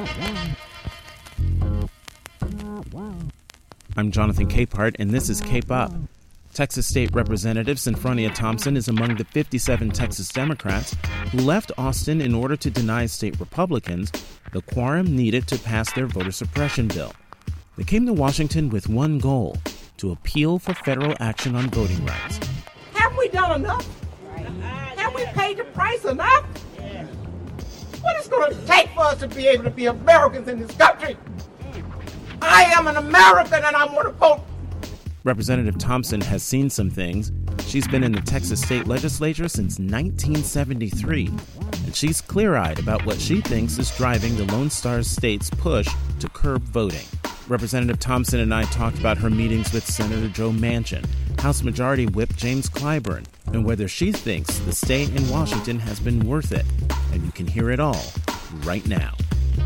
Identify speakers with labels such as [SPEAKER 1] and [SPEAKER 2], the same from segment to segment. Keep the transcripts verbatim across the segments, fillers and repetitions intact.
[SPEAKER 1] I'm Jonathan Capehart, and this is Cape Up. Texas State Representative Senfronia Thompson is among the fifty-seven Texas Democrats who left Austin in order to deny state Republicans the quorum needed to pass their voter suppression bill. They came to Washington with one goal: to appeal for federal action on voting rights.
[SPEAKER 2] Have we done enough? Have we paid the price enough? What is it going to take for us to be able to be Americans in this country? I am an American and I want to vote.
[SPEAKER 1] Representative Thompson has seen some things. She's been in the Texas state legislature since nineteen seventy-three, and she's clear-eyed about what she thinks is driving the Lone Star State's push to curb voting. Representative Thompson and I talked about her meetings with Senator Joe Manchin, House Majority Whip James Clyburn, and whether she thinks the stay in Washington has been worth it. And you can hear it all right now.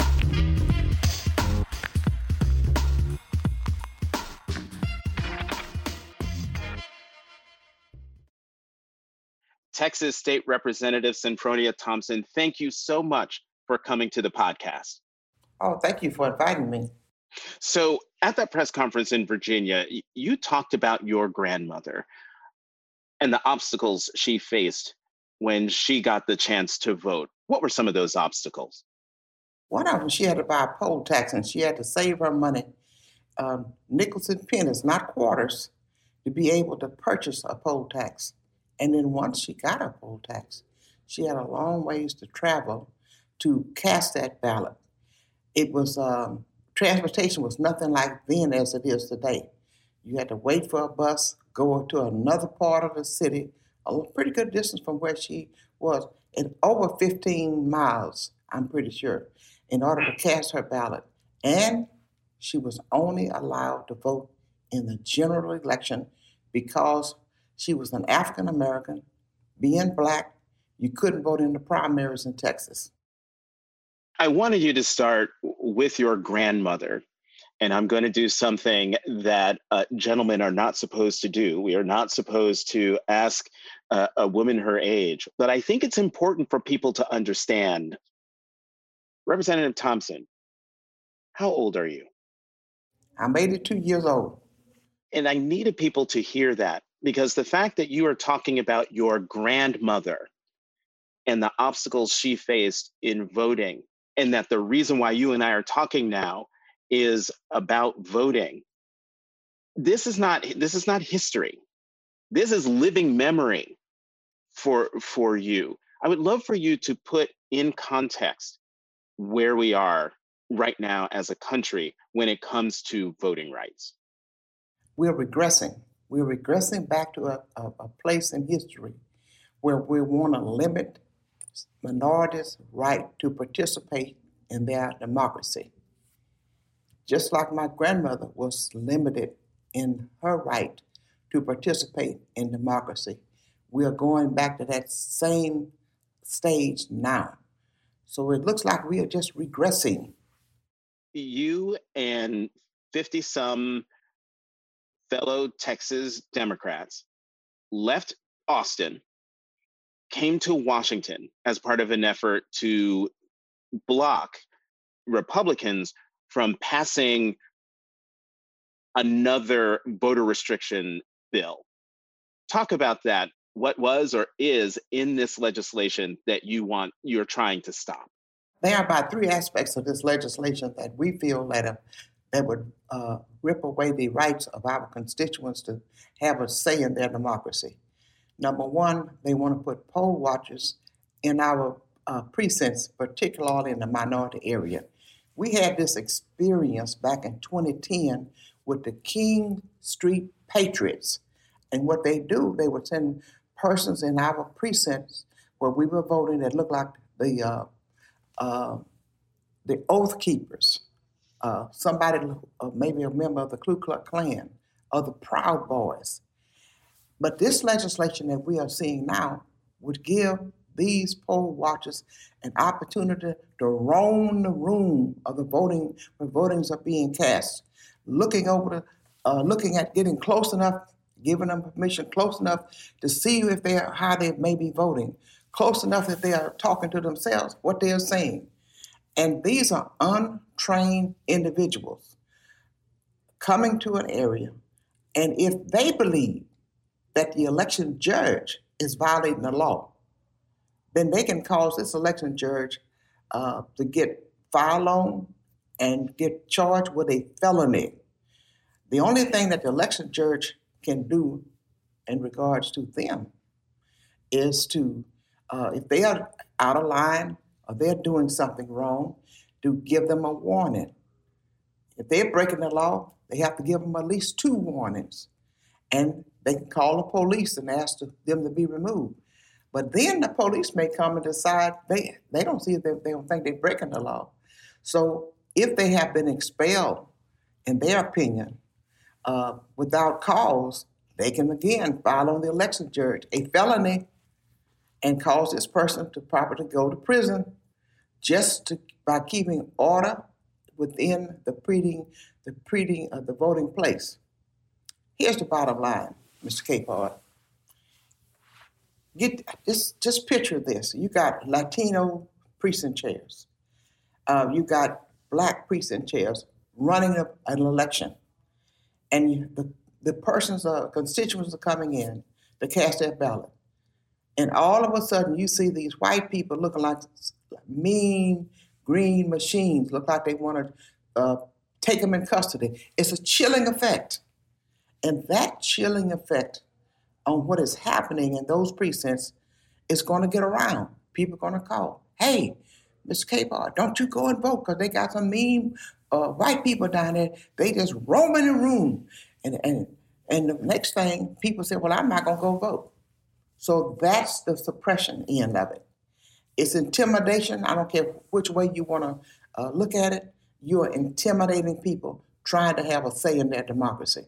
[SPEAKER 1] Texas State Representative Senfronia Thompson, thank you so much for coming to the podcast.
[SPEAKER 2] Oh, thank you for inviting me.
[SPEAKER 1] So at that press conference in Virginia, you talked about your grandmother and the obstacles she faced when she got the chance to vote. What were some of those obstacles?
[SPEAKER 2] One of them, she had to buy a poll tax and she had to save her money, um, nickels and pennies, not quarters, to be able to purchase a poll tax. And then once she got a poll tax, she had a long ways to travel to cast that ballot. It was, um, transportation was nothing like then as it is today. You had to wait for a bus, go to another part of the city, a pretty good distance from where she was, and over fifteen miles, I'm pretty sure, in order to cast her ballot. And she was only allowed to vote in the general election because she was an African American. Being Black, you couldn't vote in the primaries in Texas.
[SPEAKER 1] I wanted you to start with your grandmother, and I'm going to do something that uh, gentlemen are not supposed to do. We are not supposed to ask uh, a woman her age, but I think it's important for people to understand. Representative Thompson, how old are you?
[SPEAKER 2] I'm eighty-two years old.
[SPEAKER 1] And I needed people to hear that, because the fact that you are talking about your grandmother and the obstacles she faced in voting, and that the reason why you and I are talking now is about voting. This is not, this is not history. This is living memory for, for you. I would love for you to put in context where we are right now as a country when it comes to voting rights.
[SPEAKER 2] We're regressing. We're regressing back to a, a, a place in history where we want to limit minorities' right to participate in their democracy. Just like my grandmother was limited in her right to participate in democracy, we are going back to that same stage now. So it looks like we are just regressing.
[SPEAKER 1] You and fifty-some fellow Texas Democrats left Austin, came to Washington as part of an effort to block Republicans from passing another voter restriction bill. Talk about that. What was or is in this legislation that you want, you're trying to stop?
[SPEAKER 2] There are about three aspects of this legislation that we feel that, uh, that would uh, rip away the rights of our constituents to have a say in their democracy. Number one, they want to put poll watchers in our uh, precincts, particularly in the minority area. We had this experience back in twenty ten with the King Street Patriots. And what they do, they would send persons in our precincts where we were voting that looked like the uh, uh, the Oath Keepers, uh, somebody, uh, maybe a member of the Ku Klux Klan, or the Proud Boys. But this legislation that we are seeing now would give these poll watchers an opportunity to roam the room of the voting, where votings are being cast, looking over the, uh, looking at getting close enough, giving them permission close enough to see if they are, how they may be voting, close enough that they are talking to themselves, what they are saying. And these are untrained individuals coming to an area, and if they believe that the election judge is violating the law, then they can cause this election judge uh, to get filed on and get charged with a felony. The only thing that the election judge can do in regards to them is to, uh, if they are out of line or they're doing something wrong, to give them a warning. If they're breaking the law, they have to give them at least two warnings. And they can call the police and ask them to be removed. But then the police may come and decide they, they don't see it, they, they don't think they're breaking the law. So if they have been expelled, in their opinion, uh, without cause, they can again file on the election judge a felony and cause this person to probably go to prison just to, by keeping order within the preting, the preting of the voting place. Here's the bottom line, Mister Capehart. Get just just picture this. You got Latino precinct chairs. Uh, you got Black precinct chairs running a, an election, and you, the the person's uh, constituents are coming in to cast their ballot, and all of a sudden you see these white people looking like mean green machines, look like they want to uh, take them in custody. It's a chilling effect. And that chilling effect on what is happening in those precincts is going to get around. People are going to call, hey, Mister Capehart, don't you go and vote because they got some mean uh, white people down there. They just roaming the room. And, and, and the next thing, people say, well, I'm not going to go vote. So that's the suppression end of it. It's intimidation. I don't care which way you want to uh, look at it. You're intimidating people trying to have a say in their democracy.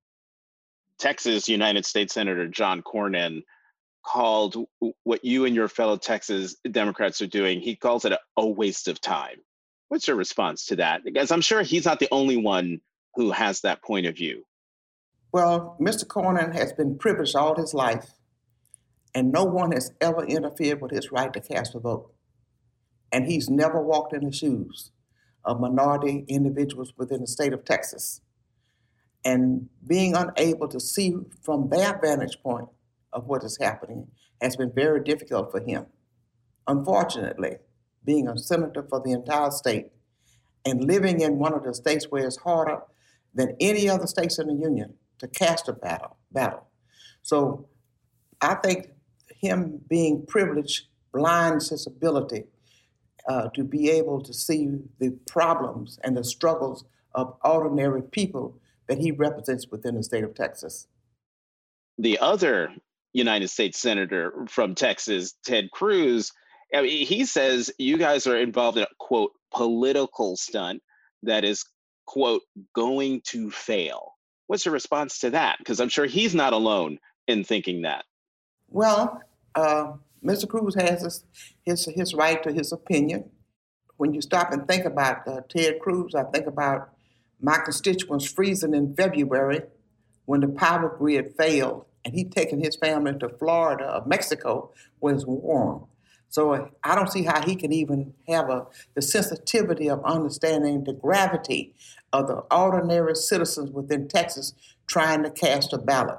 [SPEAKER 1] Texas United States Senator John Cornyn called what you and your fellow Texas Democrats are doing, he calls it a, a waste of time. What's your response to that? Because I'm sure he's not the only one who has that point of view.
[SPEAKER 2] Well, Mister Cornyn has been privileged all his life, and no one has ever interfered with his right to cast a vote. And he's never walked in the shoes of minority individuals within the state of Texas. And being unable to see from their vantage point of what is happening has been very difficult for him. Unfortunately, being a senator for the entire state and living in one of the states where it's harder than any other states in the union to cast a battle. battle. So I think him being privileged blinds his ability uh, to be able to see the problems and the struggles of ordinary people that he represents within the state of Texas.
[SPEAKER 1] The other United States Senator from Texas, Ted Cruz, I mean, he says you guys are involved in a, quote, political stunt that is, quote, going to fail. What's your response to that? Because I'm sure he's not alone in thinking that.
[SPEAKER 2] Well, uh, Mister Cruz has his, his, his right to his opinion. When you stop and think about uh, Ted Cruz, I think about my constituents freezing in February when the power grid failed, and he'd taken his family to Florida or Mexico where it's warm. So I don't see how he can even have a, the sensitivity of understanding the gravity of the ordinary citizens within Texas trying to cast a ballot.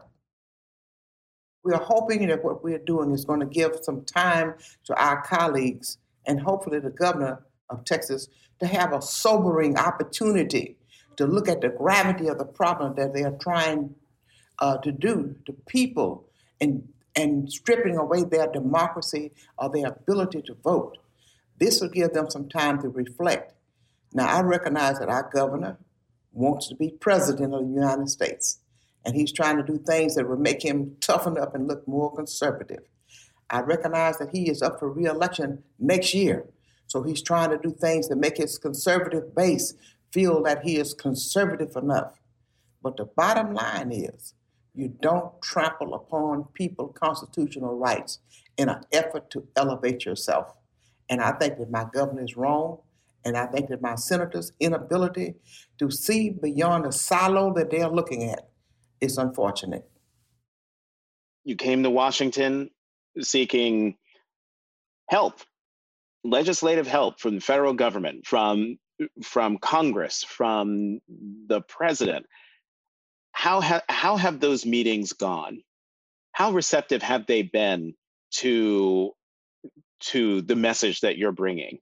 [SPEAKER 2] We are hoping that what we're doing is going to give some time to our colleagues and hopefully the governor of Texas to have a sobering opportunity to look at the gravity of the problem that they are trying uh, to do to people and, and stripping away their democracy or their ability to vote. This will give them some time to reflect. Now, I recognize that our governor wants to be president of the United States, and he's trying to do things that will make him toughen up and look more conservative. I recognize that he is up for re-election next year, so he's trying to do things that make his conservative base feel that he is conservative enough. But the bottom line is, you don't trample upon people's constitutional rights in an effort to elevate yourself. And I think that my governor is wrong, and I think that my senators' inability to see beyond the silo that they're looking at is unfortunate.
[SPEAKER 1] You came to Washington seeking help legislative help from the federal government, from from Congress, from the president. How ha- how have those meetings gone? How receptive have they been to to the message that you're bringing?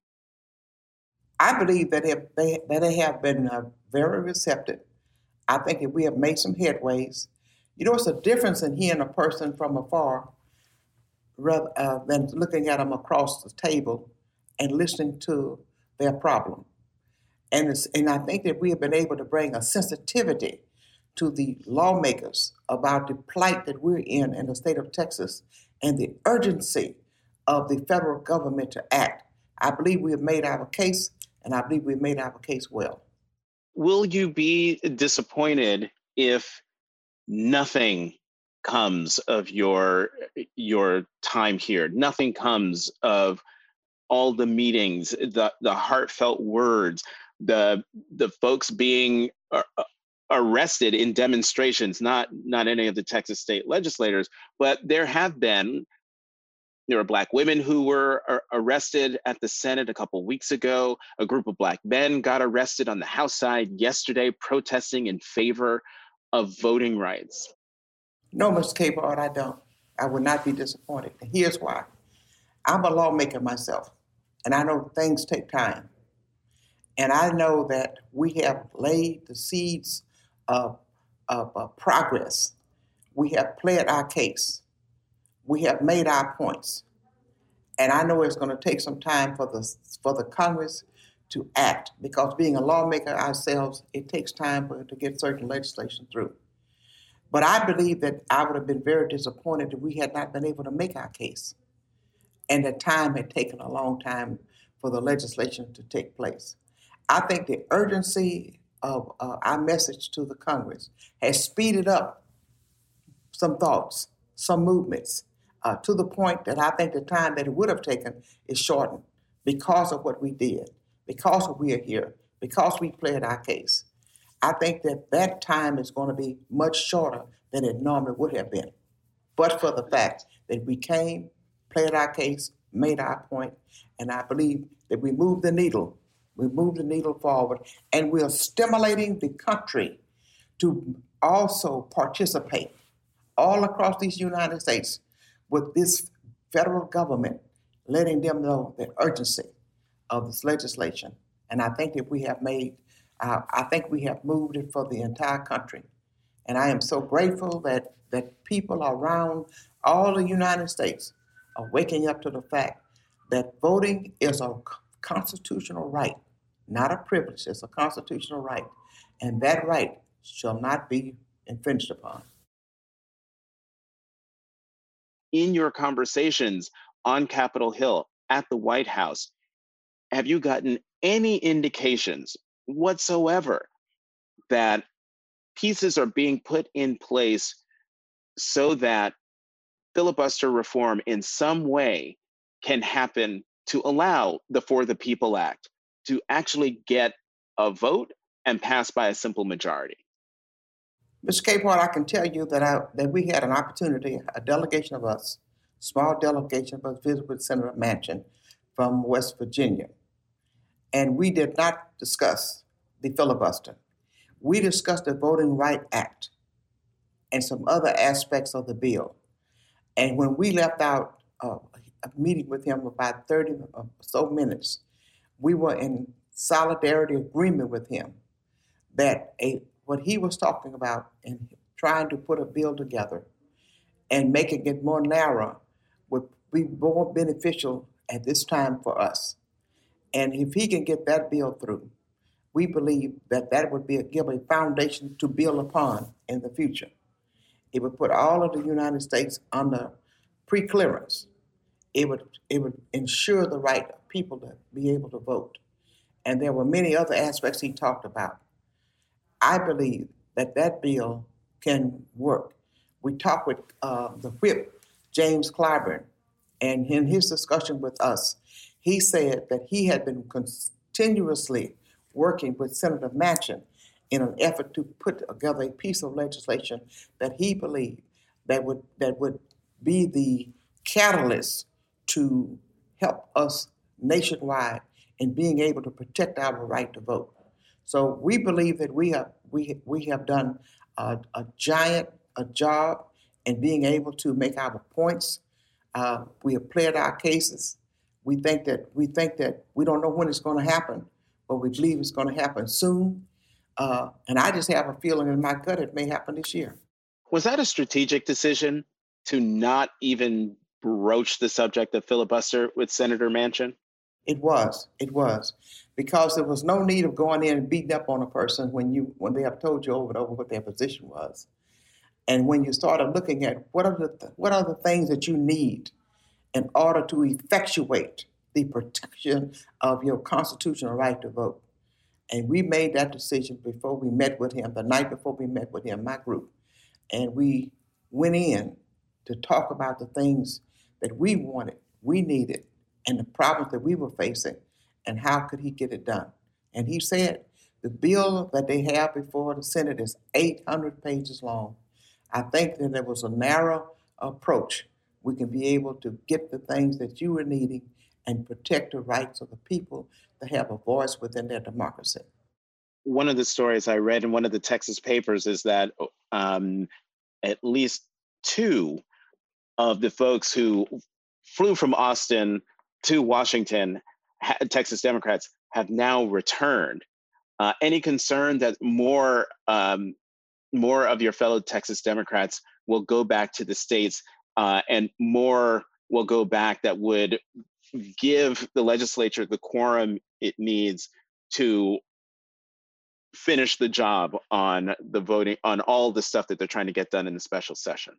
[SPEAKER 2] I believe that if they, that they have been uh, very receptive. I think that we have made some headways. You know, it's a difference in hearing a person from afar rather uh, than looking at them across the table and listening to their problem. And it's, and I think that we have been able to bring a sensitivity to the lawmakers about the plight that we're in in the state of Texas and the urgency of the federal government to act. I believe we have made our case, and I believe we've made our case well.
[SPEAKER 1] Will you be disappointed if nothing comes of your your time here? Nothing comes of all the meetings, the the heartfelt words, the the folks being uh, arrested in demonstrations, not not any of the Texas state legislators, but there have been there were Black women who were ar- arrested at the Senate a couple weeks ago. A group of Black men got arrested on the House side yesterday, protesting in favor of voting rights.
[SPEAKER 2] No, Mister Capehart, I don't. I would not be disappointed. And here's why. I'm a lawmaker myself, and I know things take time. And I know that we have laid the seeds of, of, of progress. We have pled our case. We have made our points. And I know it's going to take some time for the for the Congress to act, because being a lawmaker ourselves, it takes time for to get certain legislation through. But I believe that I would have been very disappointed if we had not been able to make our case, and that time had taken a long time for the legislation to take place. I think the urgency of uh, our message to the Congress has speeded up some thoughts, some movements, uh, to the point that I think the time that it would have taken is shortened because of what we did, because we are here, because we played our case. I think that that time is going to be much shorter than it normally would have been, but for the fact that we came, played our case, made our point, and I believe that we moved the needle. We moved the needle forward, and we are stimulating the country to also participate all across these United States with this federal government, letting them know the urgency of this legislation. And I think that we have made, uh, I think we have moved it for the entire country. And I am so grateful that, that people around all the United States are waking up to the fact that voting is a constitutional right, not a privilege. It's a constitutional right. And that right shall not be infringed upon.
[SPEAKER 1] In your conversations on Capitol Hill, at the White House, have you gotten any indications whatsoever that pieces are being put in place so that filibuster reform in some way can happen to allow the For the People Act to actually get a vote and pass by a simple majority?
[SPEAKER 2] Mister Capehart, I can tell you that I, that we had an opportunity, a delegation of us, small delegation of us, visited with Senator Manchin from West Virginia. And we did not discuss the filibuster. We discussed the Voting Rights Act and some other aspects of the bill. And when we left out uh, a meeting with him about thirty or so minutes, we were in solidarity agreement with him that a what he was talking about and trying to put a bill together and making it more narrow would be more beneficial at this time for us. And if he can get that bill through, we believe that that would be a, give a foundation to build upon in the future. It would put all of the United States under pre-clearance. It would it would ensure the right of people to be able to vote. And there were many other aspects he talked about. I believe that that bill can work. We talked with uh, the whip, James Clyburn, and in his discussion with us, he said that he had been continuously working with Senator Manchin in an effort to put together a piece of legislation that he believed that would that would be the catalyst to help us nationwide in being able to protect our right to vote. So we believe that we have we we have done a, a giant a job in being able to make our points. Uh, we have played our cases. We think that we think that we don't know when it's going to happen, but we believe it's going to happen soon. Uh, and I just have a feeling in my gut it may happen this year.
[SPEAKER 1] Was that a strategic decision to not even broach the subject of filibuster with Senator Manchin?
[SPEAKER 2] It was. It was. Because there was no need of going in and beating up on a person when you when they have told you over and over what their position was. And when you started looking at what are the what are the things that you need in order to effectuate the protection of your constitutional right to vote. And we made that decision before we met with him, the night before we met with him, my group. And we went in to talk about the things that we wanted, we needed, and the problems that we were facing, and how could he get it done. And he said, the bill that they have before the Senate is eight hundred pages long. I think that there was a narrow approach. We can be able to get the things that you were needing and protect the rights of the people to have a voice within their democracy.
[SPEAKER 1] One of the stories I read in one of the Texas papers is that um, at least two of the folks who flew from Austin to Washington, Texas Democrats, have now returned. Uh, any concern that more um, more of your fellow Texas Democrats will go back to the states uh, and more will go back that would give the legislature the quorum it needs to finish the job on the voting, on all the stuff that they're trying to get done in the special session?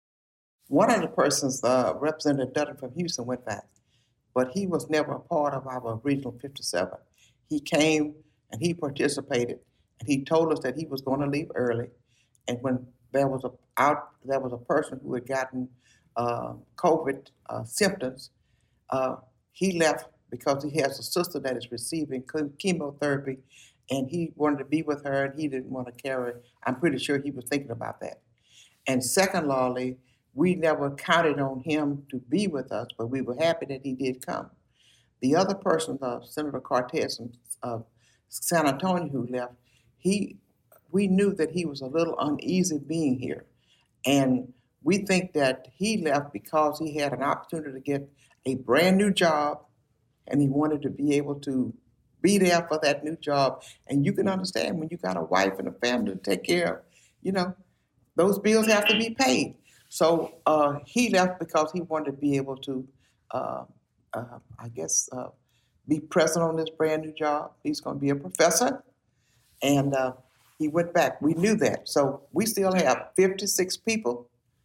[SPEAKER 2] One of the persons, uh, Representative Dutton from Houston, went back, but he was never a part of our Regional fifty-seven. He came and he participated, and he told us that he was going to leave early. And when there was a out, there was a person who had gotten uh, COVID uh, symptoms, uh, he left because he has a sister that is receiving chemotherapy, and he wanted to be with her, and he didn't want to carry. I'm pretty sure he was thinking about that. And secondly, we never counted on him to be with us, but we were happy that he did come. The other person, uh, Senator Cortez from uh, San Antonio, who left, he we knew that he was a little uneasy being here. And we think that he left because he had an opportunity to get a brand new job, and he wanted to be able to be there for that new job. And you can understand when you got a wife and a family to take care of, you know, those bills have to be paid. So uh, he left because he wanted to be able to, uh, uh, I guess, uh, be present on this brand new job. He's going to be a professor. And uh, he went back. We knew that. So we still have fifty-six people.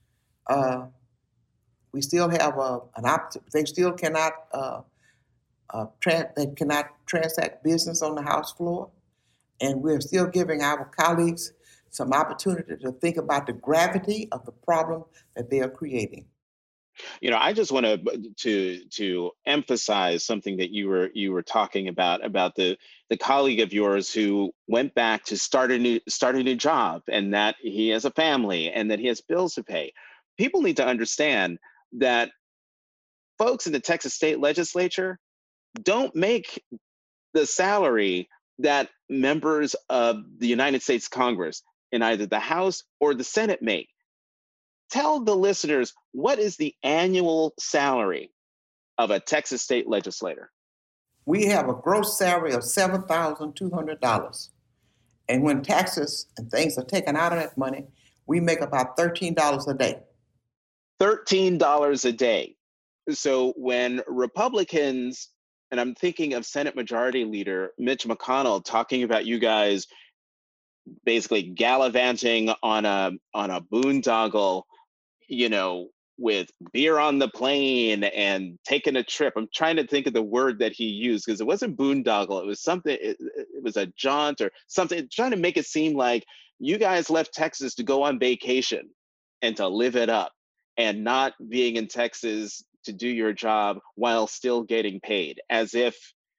[SPEAKER 2] Uh, we still have uh, an opt. They still cannot. Uh, uh, tra- they cannot transact business on the House floor, and we're still giving our colleagues some opportunity to think about the gravity of the problem that they are creating.
[SPEAKER 1] You know, I just want to to to emphasize something that you were you were talking about about the the colleague of yours who went back to start a new start a new job, and that he has a family and that he has bills to pay. People need to understand that folks in the Texas state legislature don't make the salary that members of the United States Congress in either the House or the Senate make. Tell the listeners, what is the annual salary of a Texas state legislator?
[SPEAKER 2] We have a gross salary of seven thousand two hundred dollars. And when taxes and things are taken out of that money, we make about thirteen dollars a day.
[SPEAKER 1] thirteen dollars a day. So when Republicans, and I'm thinking of Senate Majority Leader Mitch McConnell talking about you guys basically gallivanting on a on a boondoggle, you know, with beer on the plane and taking a trip. I'm trying to think of the word that he used because it wasn't boondoggle. It was something, it, it was a jaunt or something, trying to make it seem like you guys left Texas to go on vacation and to live it up and not being in Texas to do your job while still getting paid, as if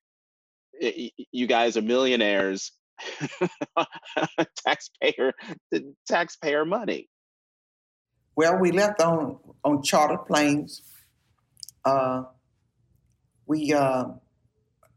[SPEAKER 1] it, you guys are millionaires, taxpayer, taxpayer money.
[SPEAKER 2] Well, we left on, on charter planes. Uh, we uh,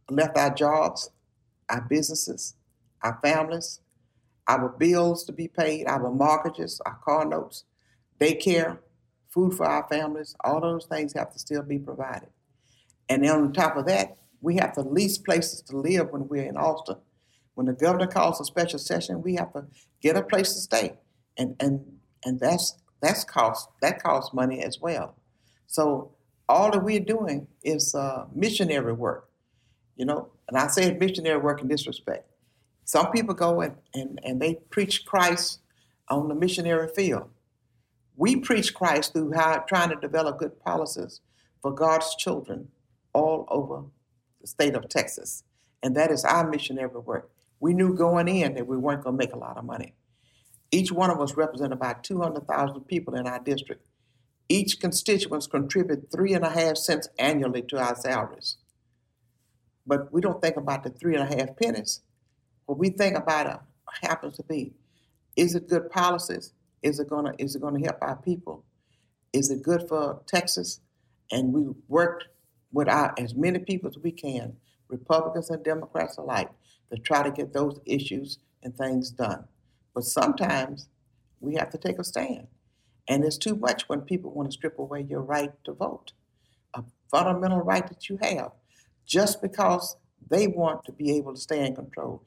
[SPEAKER 2] left our jobs, our businesses, our families, our bills to be paid, our mortgages, our car notes, daycare, food for our families, all those things have to still be provided. And then on top of that, we have to lease places to live when we're in Austin. When the governor calls a special session, we have to get a place to stay. And and and that's that's cost that costs money as well. So all that we're doing is uh, missionary work, you know. And I say missionary work in this respect. Some people go and, and, and they preach Christ on the missionary field. We preach Christ through how, trying to develop good policies for God's children all over the state of Texas. And that is our missionary work. We knew going in that we weren't going to make a lot of money. Each one of us represent about two hundred thousand people in our district. Each constituent contributes three and a half cents annually to our salaries. But we don't think about the three and a half pennies. What we think about it happens to be, is it good policies? Is it gonna is it gonna help our people? Is it good for Texas? And we worked with our as many people as we can, Republicans and Democrats alike, to try to get those issues and things done. But sometimes we have to take a stand. And it's too much when people want to strip away your right to vote, a fundamental right that you have, just because they want to be able to stay in control.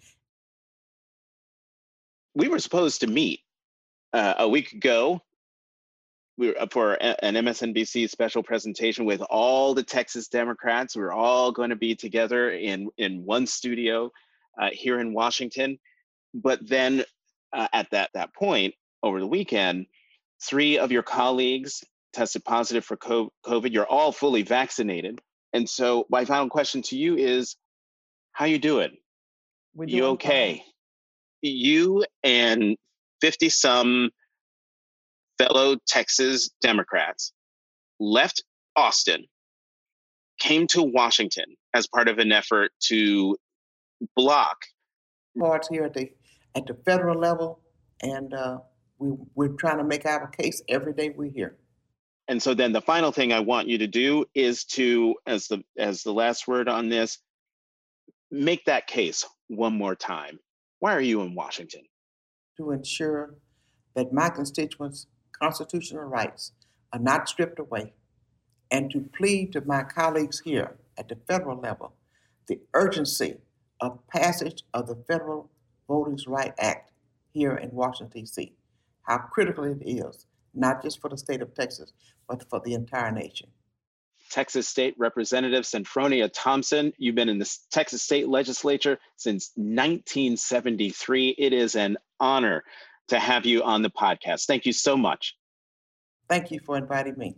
[SPEAKER 1] We were supposed to meet uh, a week ago. We were up for an M S N B C special presentation with all the Texas Democrats. We were all going to be together in, in one studio uh, here in Washington. But then uh, at that, that point, over the weekend, three of your colleagues tested positive for COVID. You're all fully vaccinated. And so my final question to you is, how you doing?
[SPEAKER 2] We're
[SPEAKER 1] you
[SPEAKER 2] doing
[SPEAKER 1] okay?
[SPEAKER 2] fine.
[SPEAKER 1] You and fifty some fellow Texas Democrats left Austin, came to Washington as part of an effort to block
[SPEAKER 2] parts here at the at the federal level, and uh, we we're trying to make our case every day we're here.
[SPEAKER 1] And so then the final thing I want you to do is to, as the as the last word on this, make that case one more time. Why are you in Washington?
[SPEAKER 2] To ensure that my constituents' constitutional rights are not stripped away, and to plead to my colleagues here at the federal level the urgency of passage of the Federal Voting Rights Act here in Washington, D C, how critical it is, not just for the state of Texas, but for the entire nation.
[SPEAKER 1] Texas State Representative Senfronia Thompson, you've been in the Texas State Legislature since nineteen seventy-three. It is an honor to have you on the podcast. Thank you so much.
[SPEAKER 2] Thank you for inviting me.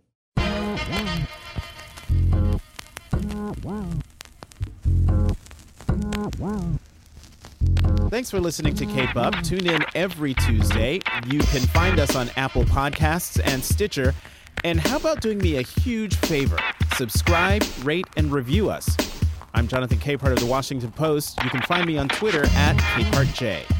[SPEAKER 3] Thanks for listening to Cape Up. Tune in every Tuesday. You can find us on Apple Podcasts and Stitcher. And how about doing me a huge favor? Subscribe, rate, and review us. I'm Jonathan Capehart of the Washington Post. You can find me on Twitter at CapehartJ.